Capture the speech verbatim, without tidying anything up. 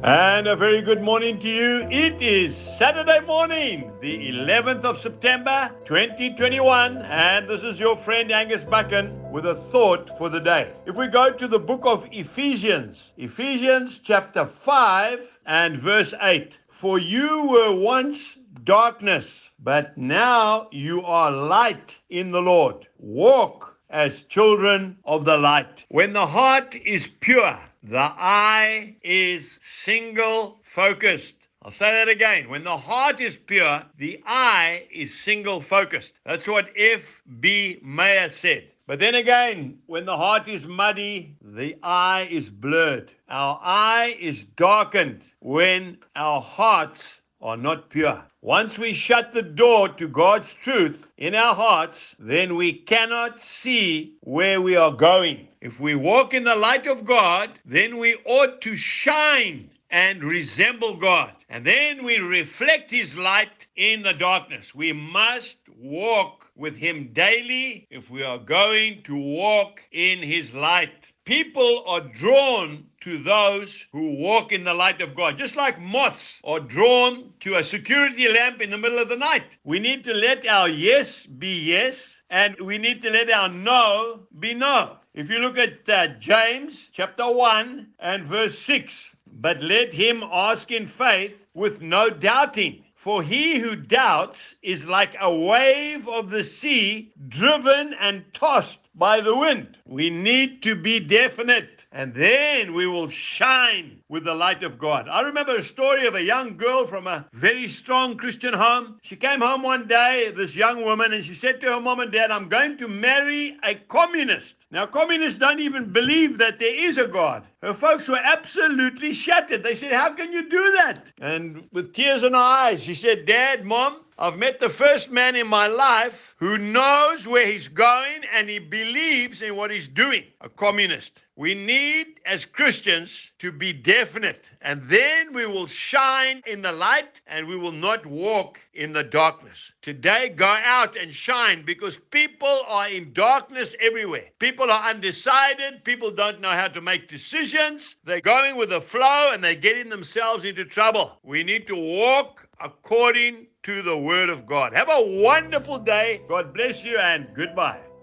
And a very good morning to you. It is Saturday morning, the eleventh of September, twenty twenty-one, and this is your friend Angus Buchan with a thought for the day. If we go to the book of Ephesians, Ephesians chapter five and verse eight, for you were once darkness, but now you are light in the Lord. Walk as children of the light. When the heart is pure, the eye is single focused. I'll say that again. When the heart is pure, the eye is single focused. That's what F B Meyer said. But then again, when the heart is muddy, the eye is blurred. Our eye is darkened when our hearts are not pure. Once we shut the door to God's truth in our hearts, then we cannot see where we are going. If we walk in the light of God, then we ought to shine and resemble God. And then we reflect His light in the darkness. We must walk with Him daily if we are going to walk in His light. People are drawn to those who walk in the light of God, just like moths are drawn to a security lamp in the middle of the night. We need to let our yes be yes, and we need to let our no be no. If you look at uh, James chapter one and verse six, but let him ask in faith with no doubting. For he who doubts is like a wave of the sea driven and tossed by the wind. We need to be definite, and then we will shine with the light of God. I remember a story of a young girl from a very strong Christian home. She came home one day, this young woman, and she said to her mom and dad, I'm going to marry a communist. Now, communists don't even believe that there is a God. Her folks were absolutely shattered. They said, how can you do that? And with tears in her eyes, she said, Dad, Mom, I've met the first man in my life who knows where he's going and he believes in what he's doing, a communist. We need, as Christians, to be definite, and then we will shine in the light and we will not walk in the darkness. Today, go out and shine, because people are in darkness everywhere. People are undecided. People don't know how to make decisions. They're going with the flow and they're getting themselves into trouble. We need to walk according to the Word of God. Have a wonderful day. God bless you and goodbye.